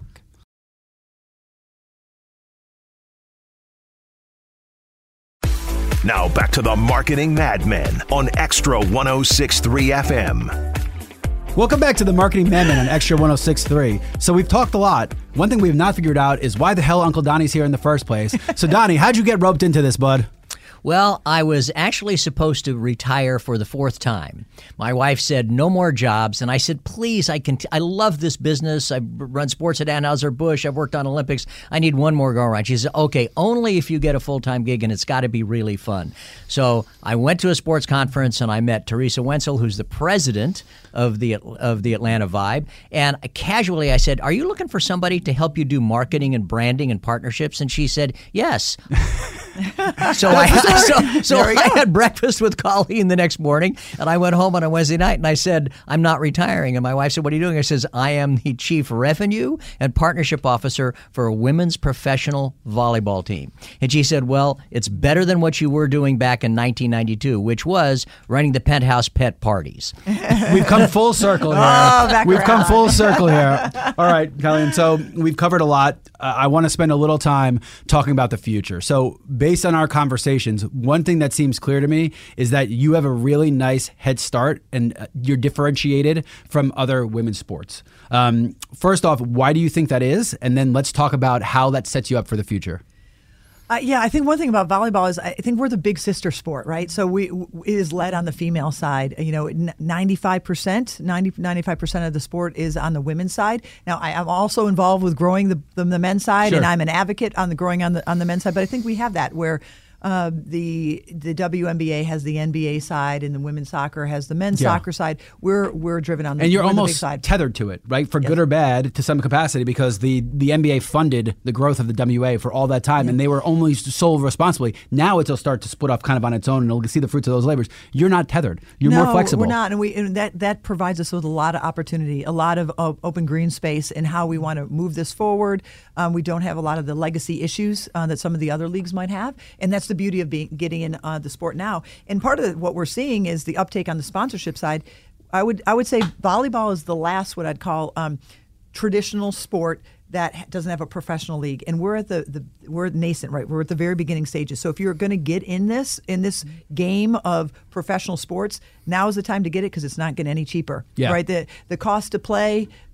Now back to the Marketing Madmen on Extra one oh six point three F M. Welcome back to the Marketing Madman on Extra one oh six point three. So we've talked a lot. One thing we have not figured out is why the hell Uncle Donnie's here in the first place. So Donnie, how'd you get roped into this, bud? Well, I was actually supposed to retire for the fourth time. My wife said, no more jobs. And I said, please, I can. I love this business. I've run sports at Anheuser-Busch. I've worked on Olympics. I need one more go around. She said, okay, only if you get a full-time gig, and it's got to be really fun. So I went to a sports conference, and I met Teresa Wenzel, who's the president of the of the Atlanta Vibe. And casually I said, are you looking for somebody to help you do marketing and branding and partnerships? And she said, yes. So I so, so I had breakfast with Colleen the next morning, and I went home on a Wednesday night, and I said, I'm not retiring. And my wife said, what are you doing? I says, I am the Chief Revenue and Partnership Officer for a women's professional volleyball team. And she said, well, it's better than what you were doing back in nineteen ninety-two, which was running the Penthouse Pet Parties. We've come full circle here. Oh, back We've come around. full circle here. All right, Colleen. So we've covered a lot. Uh, I want to spend a little time talking about the future. So based on our conversations, one thing that seems clear to me is that you have a really nice head start and uh, you're differentiated from other women's sports. Um, first off, why do you think that is? And then let's talk about how that sets you up for the future. Uh, yeah, I think one thing about volleyball is I think we're the big sister sport, right? So we it is led on the female side. You know, ninety-five percent, ninety, ninety-five percent of the sport is on the women's side. Now, I am also involved with growing the the, the men's side, Sure. and I'm an advocate on the growing on the on the men's side. But I think we have that where uh, the the W N B A has the N B A side, and the women's soccer has the men's Yeah. soccer side. We're we're driven on the And you're we're the big almost side. tethered to it, right? For good or bad, to some capacity, because the, the N B A funded the growth of the W A for all that time, and they were only sole responsibly. Now it'll start to split off kind of on its own, and it'll see the fruits of those labors. You're not tethered. You're no, more flexible. We're not, and we and that that provides us with a lot of opportunity, a lot of uh, open green space, and how we want to move this forward. Um, we don't have a lot of the legacy issues uh, that some of the other leagues might have, and that's the beauty of being getting in uh, the sport now. And part of the, what we're seeing is the uptake on the sponsorship side. I would I would say volleyball is the last what I'd call um, traditional sport that doesn't have a professional league, and we're at the, the we're nascent, right? We're at the very beginning stages. So if you're going to get in this in this game of professional sports, now is the time to get it because it's not getting any cheaper, Yeah. right? The the cost to play,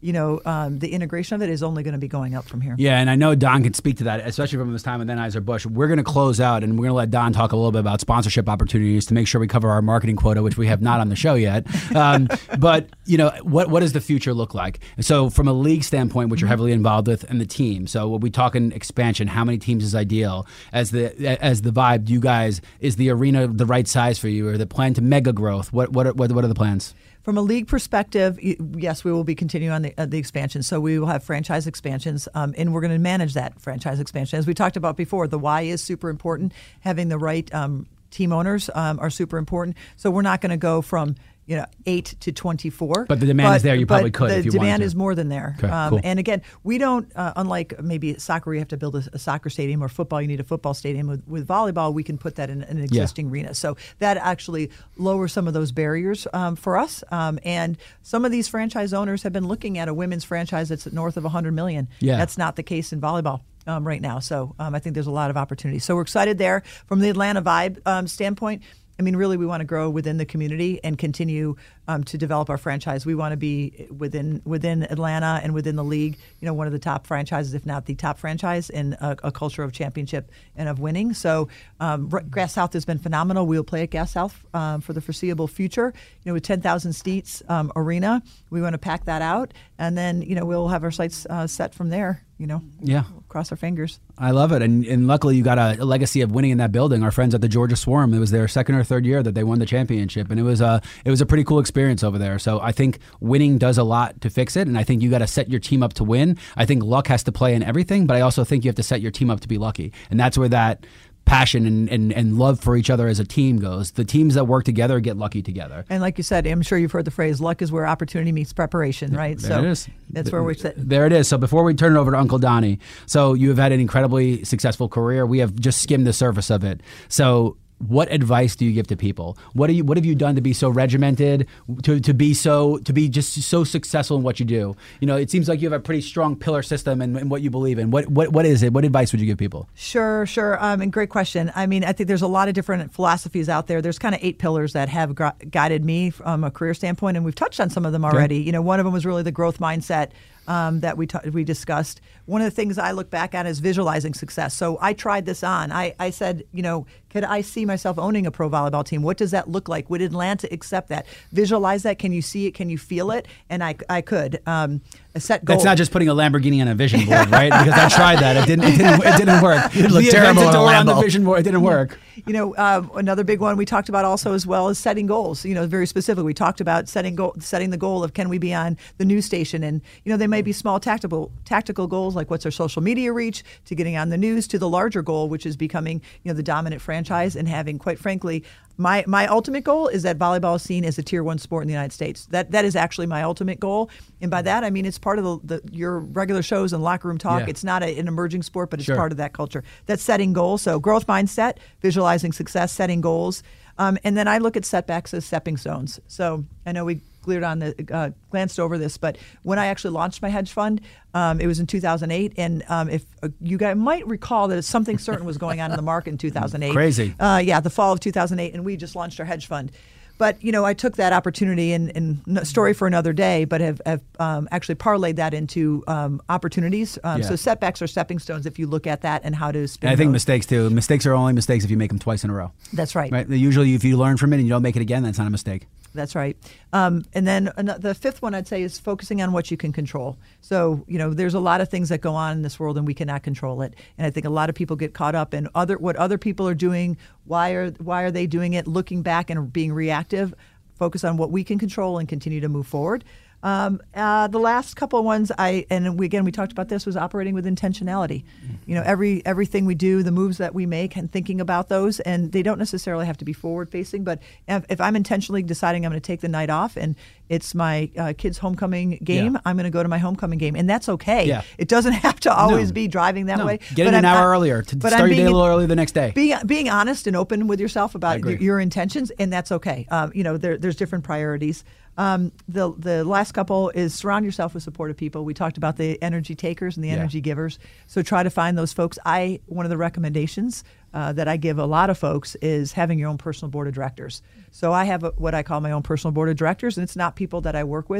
you know, um, the integration of it is only going to be going up from here. Yeah, and I know Don can speak to that, especially from this time with Anheuser-Busch. We're going to close out, and we're going to let Don talk a little bit about sponsorship opportunities to make sure we cover our marketing quota, which we have not on the show yet. Um, but, you know, what what does the future look like? So from a league standpoint, which you're heavily involved with, and the team. So when we talking expansion, how many teams is ideal? As the as the vibe, do you guys, is the arena the right size for you, or the plan to mega growth? What what are, what, what are the plans? From a league perspective, yes, we will be continuing on the, uh, the expansion. So we will have franchise expansions, um, and we're going to manage that franchise expansion. As we talked about before, the why is super important. Having the right um, team owners um, are super important. So we're not going to go from you know eight to twenty-four. But the demand but, is there. You probably could the if you demand wanted to. is more than there. Okay, um, cool. And again, we don't, uh, unlike maybe soccer, where you have to build a, a soccer stadium, or football, you need a football stadium. With, with volleyball, we can put that in an existing yeah. arena. So that actually lowers some of those barriers um, for us. Um, and some of these franchise owners have been looking at a women's franchise that's north of one hundred million dollars. Yeah. That's not the case in volleyball. Um, right now. So um, I think there's a lot of opportunity. So we're excited there. From the Atlanta Vibe um, standpoint, I mean, really, we want to grow within the community and continue um, to develop our franchise. We want to be within within Atlanta and within the league, you know, one of the top franchises, if not the top franchise, in a, a culture of championship and of winning. So um, Gas South has been phenomenal. We'll play at Gas South um, for the foreseeable future. You know, with ten thousand seats um, arena, we want to pack that out, and then you know we'll have our sights uh, set from there. You know, yeah, cross our fingers. I love it, and and luckily you got a, a legacy of winning in that building. Our friends at the Georgia Swarm, it was their second or third year that they won the championship, and it was a it was a pretty cool experience over there. So I think winning does a lot to fix it, and I think you got to set your team up to win. I think luck has to play in everything, but I also think you have to set your team up to be lucky, and that's where that passion and, and, and love for each other as a team goes. The teams that work together get lucky together. And like you said, I'm sure you've heard the phrase, luck is where opportunity meets preparation, right? There so it is. That's where we sit. There it is. So before we turn it over to Uncle Donnie, so you have had an incredibly successful career. We have just skimmed the surface of it. So what advice do you give to people? What do you what have you done to be so regimented, to, to be so to be just so successful in what you do? You know, it seems like you have a pretty strong pillar system in, in what you believe in. What what what is it? What advice would you give people? Sure, sure. Um, and great question. I mean, I think there's a lot of different philosophies out there. There's kind of eight pillars that have gu- guided me from a career standpoint, and we've touched on some of them already. Okay. You know, one of them was really the growth mindset. Um, that we ta- we discussed. One of the things I look back at is visualizing success. So I tried this on. I, I said, you know, could I see myself owning a pro volleyball team? What does that look like? Would Atlanta accept that? Visualize that. Can you see it? Can you feel it? And I, I could. Um, a set goal. That's not just putting a Lamborghini on a vision board, right? Because I tried that. It didn't. It didn't, it didn't work. It looked the terrible on a Lambo. On the vision board. It didn't work. You know, uh, another big one we talked about also as well is setting goals. You know, very specific. We talked about setting goal, setting the goal of can we be on the news station, and you know, they may be small tactical tactical goals like what's our social media reach to getting on the news, to the larger goal, which is becoming you know the dominant franchise and having, quite frankly, my my ultimate goal is that volleyball is seen as a tier one sport in the United States. That that is actually my ultimate goal, and by that I mean it's part of the, the your regular shows and locker room talk. Yeah. It's not a, an emerging sport, but it's sure. part of that culture. That's setting goals. So growth mindset, visualizing success, setting goals, um, and then I look at setbacks as stepping stones. So I know we glared on the uh, glanced over this, but when I actually launched my hedge fund, um, it was in two thousand eight, and um, if uh, you guys might recall that something certain was going on in the market in two thousand eight. Crazy. Uh, yeah, the fall of two thousand eight, and we just launched our hedge fund. But, you know, I took that opportunity, and, and story for another day, but have, have um, actually parlayed that into um, opportunities. Um, yeah. So setbacks are stepping stones if you look at that and how to spin And I think those. mistakes, too. Mistakes are only mistakes if you make them twice in a row. That's right. Right. Usually if you learn from it and you don't make it again, that's not a mistake. That's right. Um, and then an- the fifth one I'd say is focusing on what you can control. So, you know, there's a lot of things that go on in this world and we cannot control it. And I think a lot of people get caught up in other what other people are doing. Why are why are they doing it? Looking back and being reactive. Focus on what we can control and continue to move forward. Um, uh, the last couple of ones, I and we, again we talked about this, was operating with intentionality. You know, every everything we do, the moves that we make, and thinking about those, and they don't necessarily have to be forward facing. But if, if I'm intentionally deciding I'm going to take the night off, and it's my uh, kid's homecoming game, yeah. I'm going to go to my homecoming game, and that's okay. Yeah. It doesn't have to always no. be driving that no. way. Get but in an I'm, hour I'm, earlier to but start I'm your day being, a little earlier the next day. Being being honest and open with yourself about your, your intentions, and that's okay. Um, you know, there, there's different priorities. Um, the the last couple is surround yourself with supportive people. We talked about the energy takers and the yeah. energy givers. So try to find those folks. I one of the recommendations uh, that I give a lot of folks is having your own personal board of directors. So I have a, what I call my own personal board of directors, and it's not people that I work with.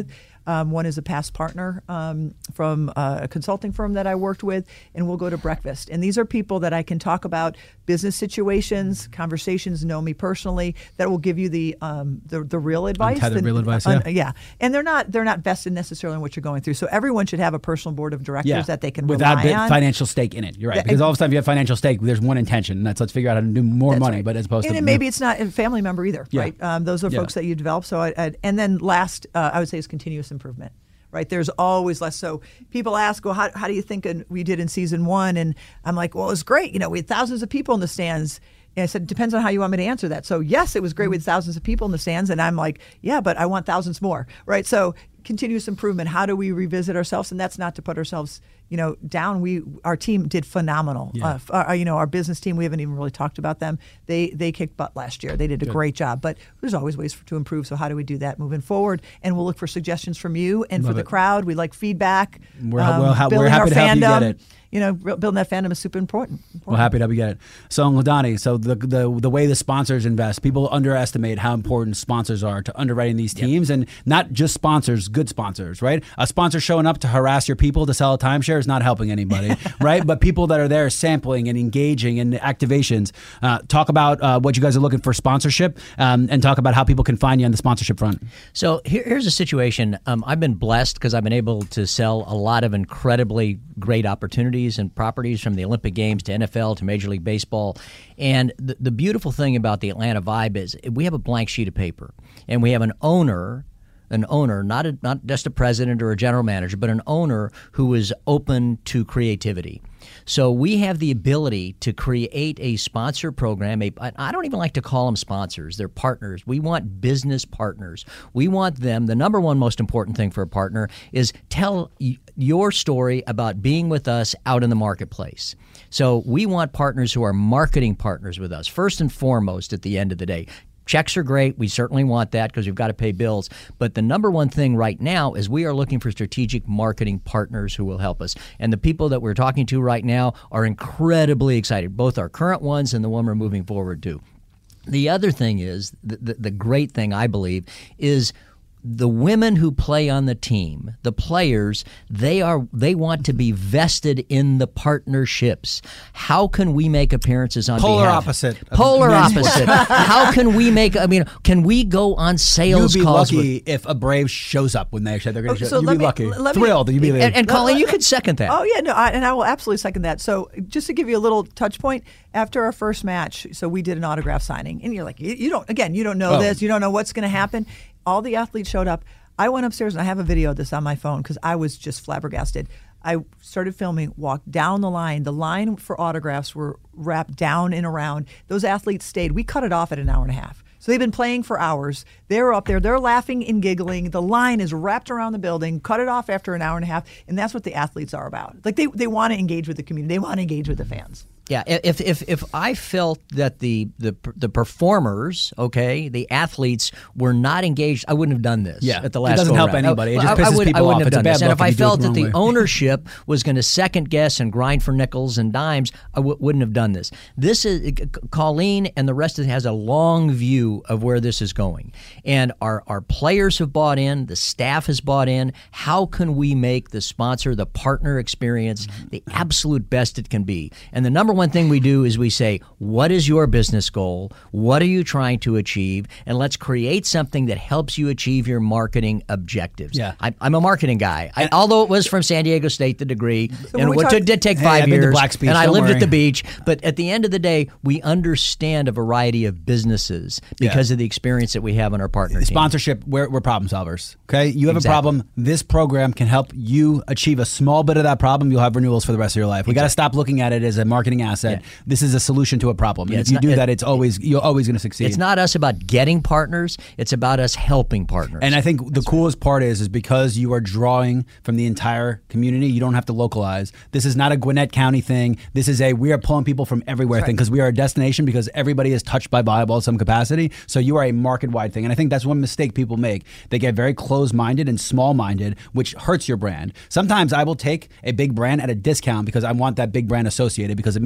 Um, one is a past partner um, from uh, a consulting firm that I worked with, and we'll go to breakfast. And these are people that I can talk about business situations, conversations, know me personally, that will give you the um, the, the real advice. Untethered the, real advice, yeah. Uh, yeah. And they're not they're not vested necessarily in what you're going through. So everyone should have a personal board of directors Yeah. that they can Without rely bit on. financial stake in it. You're right. Yeah, Because all of a sudden, if you have financial stake, there's one intention, and that's let's figure out how to do more That's money, right. but as opposed and to. And maybe it's not a family member either, Yeah. right? Um, those are Yeah. folks that you develop. So, I, I, and then last, uh, I would say is continuous improvement, right? There's always less. So people ask, well, how, how do you think in, we did in season one? And I'm like, well, it was great. You know, we had thousands of people in the stands. And I said, it depends on how you want me to answer that. So yes, it was great with thousands of people in the stands. And I'm like, yeah, but I want thousands more, right? So continuous improvement. How do we revisit ourselves? And that's not to put ourselves, you know, down. We, our team did phenomenal. Yeah. Uh, our, you know, our business team, we haven't even really talked about them. They they kicked butt last year. They did a Good. great job. But there's always ways for, to improve. So how do we do that moving forward? And we'll look for suggestions from you and Love for the it. crowd. We like feedback. We're- we're ha- we're building happy our to help you fandom. get it. You know, re- building that fandom is super important. Well, happy to help you get it. So, Ladani, so the, the the way the sponsors invest, people underestimate how important sponsors are to underwriting these teams, and not just sponsors, good sponsors, right? A sponsor showing up to harass your people to sell a timeshare is not helping anybody, right? But people that are there sampling and engaging in activations. Uh, talk about uh, what you guys are looking for sponsorship, um, and talk about how people can find you on the sponsorship front. So here, here's a situation. Um, I've been blessed because I've been able to sell a lot of incredibly great opportunities and properties, from the Olympic Games to N F L to Major League Baseball. And the, the beautiful thing about the Atlanta Vibe is we have a blank sheet of paper, and we have an owner, an owner, not a, not just a president or a general manager, but an owner who is open to creativity. So we have the ability to create a sponsor program. A, I don't even like to call them sponsors. They're partners. We want business partners. We want them. The number one most important thing for a partner is tell y- your story about being with us out in the marketplace. So we want partners who are marketing partners with us, first and foremost at the end of the day. Checks are great. We certainly want that because we've got to pay bills. But the number one thing right now is we are looking for strategic marketing partners who will help us. And the people that we're talking to right now are incredibly excited, both our current ones and the one we're moving forward to. The other thing is, the, the, the great thing, I believe, is the women who play on the team, the players, they are they want to be vested in the partnerships. How can we make appearances on Polar behalf? opposite of Polar men's opposite. How can we make? I mean, can we go on You'd sales be calls? lucky with, if a Brave shows up when they say they're going Oh, to show. so You'd let be me- lucky. let me- Thrilled. You'd be there. and, and Colleen, you could second that. Oh yeah, no, I, and I will absolutely second that. So just to give you a little touch point, after our first match, so we did an autograph signing, and you're like, you, you don't, again, you don't know Oh. this, you don't know what's going to happen. All the athletes showed up. I went upstairs and I have a video of this on my phone because I was just flabbergasted. I started filming, walked down the line. The line for autographs were wrapped down and around. Those athletes stayed. We cut it off at an hour and a half. So they've been playing for hours. They're up there. They're laughing and giggling. The line is wrapped around the building, cut it off after an hour and a half. And that's what the athletes are about. Like they, they want to engage with the community. They want to engage with the fans. Yeah, if if if I felt that the the the performers, okay, the athletes were not engaged, I wouldn't have done this. Yeah, at the it last doesn't help go-around. anybody. It I- just I- I pisses would- people I wouldn't off. have It's a done bad this. And look if I if you do it felt the that the wrong way. ownership was going to second guess and grind for nickels and dimes, I w- wouldn't have done this. This is Colleen and the rest of it has a long view of where this is going, and our our players have bought in, the staff has bought in. How can we make the sponsor, the partner experience, the absolute best it can be? And the number one thing we do is we say, what is your business goal? What are you trying to achieve? And let's create something that helps you achieve your marketing objectives. Yeah. I, I'm a marketing guy. I, although it was from San Diego State, the degree, when and we which talk- it did take Hey, five I've been to years, Black's Beach, and I don't lived worry. at the beach. But at the end of the day, we understand a variety of businesses because Yeah. of the experience that we have on our partner team. Sponsorship, we're, we're problem solvers. Okay, you have Exactly. a problem. This program can help you achieve a small bit of that problem. You'll have renewals for the rest of your life. We got to stop looking at it as a marketing asset. Yeah. This is a solution to a problem. Yeah, and it's if you not- do it- that, it's always you're always going to succeed. It's not us about getting partners. It's about us helping partners. And I think the coolest part is, is because you are drawing from the entire community, you don't have to localize. This is not a Gwinnett County thing. This is a we are pulling people from everywhere thing because we are a destination because everybody is touched by volleyball in some capacity. So you are a market-wide thing. And I think that's one mistake people make. They get very closed-minded and small-minded, which hurts your brand. Sometimes I will take a big brand at a discount because I want that big brand associated because it makes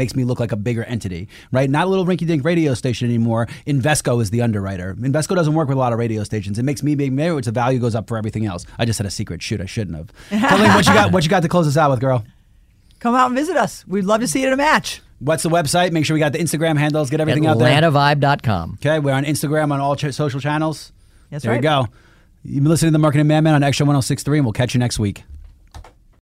makes me look like a bigger entity, right? Not a little rinky-dink radio station anymore. Invesco is the underwriter. Invesco doesn't work with a lot of radio stations. It makes me big, maybe the value goes up for everything else. I just had a secret. Shoot, I shouldn't have. Colleen, what you got? What you got to close us out with, girl? Come out and visit us. We'd love to see you at a match. What's the website? Make sure we got the Instagram handles. Get everything out there. Atlanta Vibe dot com. Okay, we're on Instagram on all ch- social channels. That's there right. you go. You've been listening to the Marketing Madman on Extra one oh six point three, and we'll catch you next week.